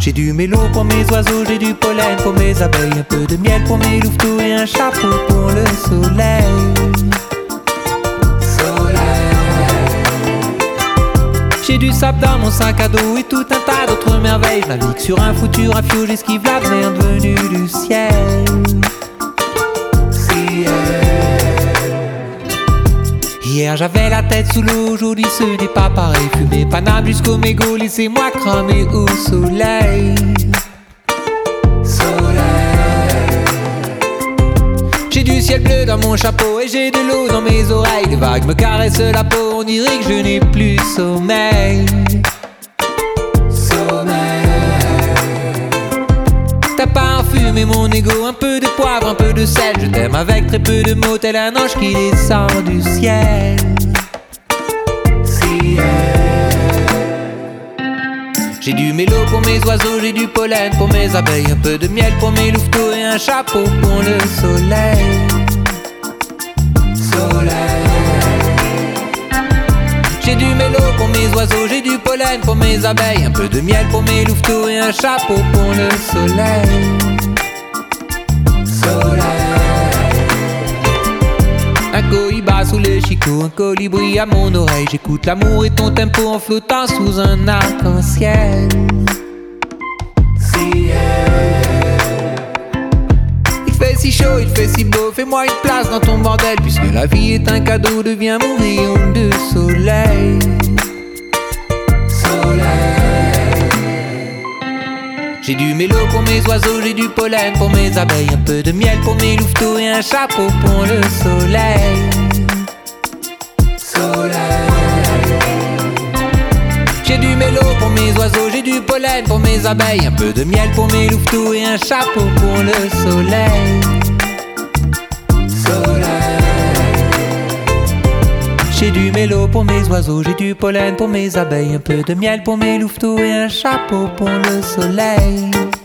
J'ai du mélo pour mes oiseaux, j'ai du pollen pour mes abeilles, un peu de miel pour mes louveteaux et un chapeau pour le soleil. J'ai du sable dans mon sac à dos et tout un tas d'autres merveilles. Je navigue sur un foutu rafio, j'esquive la merde venue du ciel. Hier j'avais la tête sous l'eau, aujourd'hui ce n'est pas pareil. Fumé Paname jusqu'au mégot, laissez-moi cramer au soleil. J'ai du ciel bleu dans mon chapeau et j'ai de l'eau dans mes oreilles. Les vagues me caressent la peau, on dirait que je n'ai plus sommeil. T'as parfumé mon ego, un peu de poivre, un peu de sel. Je t'aime avec très peu de mots, tel un ange qui descend du ciel. J'ai du mélo pour mes oiseaux, j'ai du pollen pour mes abeilles, un peu de miel pour mes louveteaux et un chapeau pour le soleil. J'ai du mélo pour mes oiseaux, j'ai du pollen pour mes abeilles, un peu de miel pour mes louveteaux et un chapeau pour le soleil. Un cohiba sous le chicot, un colibri à mon oreille. J'écoute l'amour et ton tempo en flottant sous un arc-en-ciel. Il fait si chaud, il fait si beau, fais-moi une place dans ton bordel. Puisque la vie est un cadeau, deviens mon rayon de soleil. J'ai du mélo pour mes oiseaux, j'ai du pollen pour mes abeilles, un peu de miel pour mes louveteaux et un chapeau pour le soleil. J'ai du mélo pour mes oiseaux, j'ai du pollen pour mes abeilles, un peu de miel pour mes louveteaux et un chapeau pour le soleil. J'ai du mélo pour mes oiseaux, j'ai du pollen pour mes abeilles, un peu de miel pour mes louveteaux et un chapeau pour le soleil.